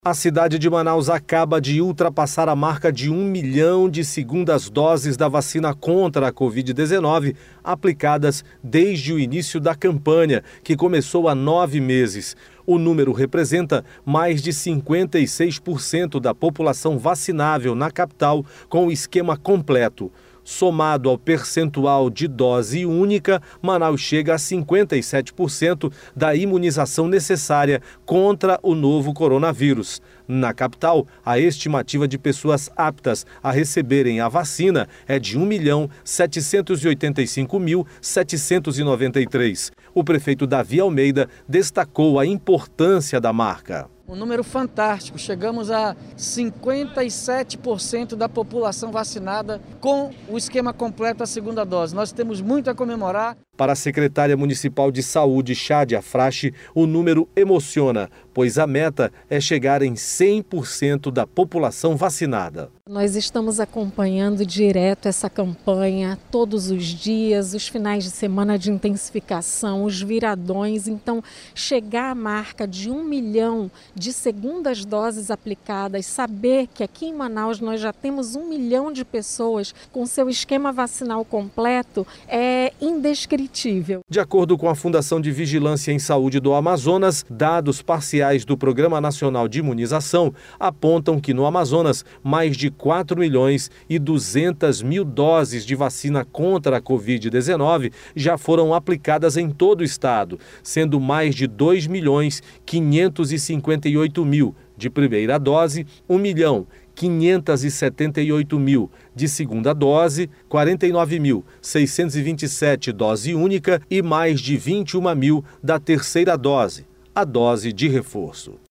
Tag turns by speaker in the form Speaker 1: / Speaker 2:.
Speaker 1: A cidade de Manaus acaba de ultrapassar a marca de 1 milhão de segundas doses da vacina contra a Covid-19 aplicadas desde o início da campanha, que começou há 9 meses. O número representa mais de 56% da população vacinável na capital com o esquema completo. Somado ao percentual de dose única, Manaus chega a 57% da imunização necessária contra o novo coronavírus. Na capital, a estimativa de pessoas aptas a receberem a vacina é de 1.785.793. O prefeito Davi Almeida destacou a importância da marca.
Speaker 2: Um número fantástico, chegamos a 57% da população vacinada com o esquema completo da segunda dose. Nós temos muito a comemorar.
Speaker 1: Para a secretária municipal de saúde, Chádia Frache, o número emociona, pois a meta é chegar em 100% da população vacinada.
Speaker 3: Nós estamos acompanhando direto essa campanha todos os dias, os finais de semana de intensificação, os viradões. Então, chegar à marca de 1 milhão de segundas doses aplicadas, saber que aqui em Manaus nós já temos 1 milhão de pessoas com seu esquema vacinal completo é indescritível.
Speaker 1: De acordo com a Fundação de Vigilância em Saúde do Amazonas, dados parciais do Programa Nacional de Imunização apontam que no Amazonas, mais de 4.200.000 doses de vacina contra a Covid-19 já foram aplicadas em todo o estado, sendo mais de 2.558.000 de primeira dose, 1.578.000 de segunda dose, 49.627 dose única e mais de 21.000 da terceira dose, a dose de reforço.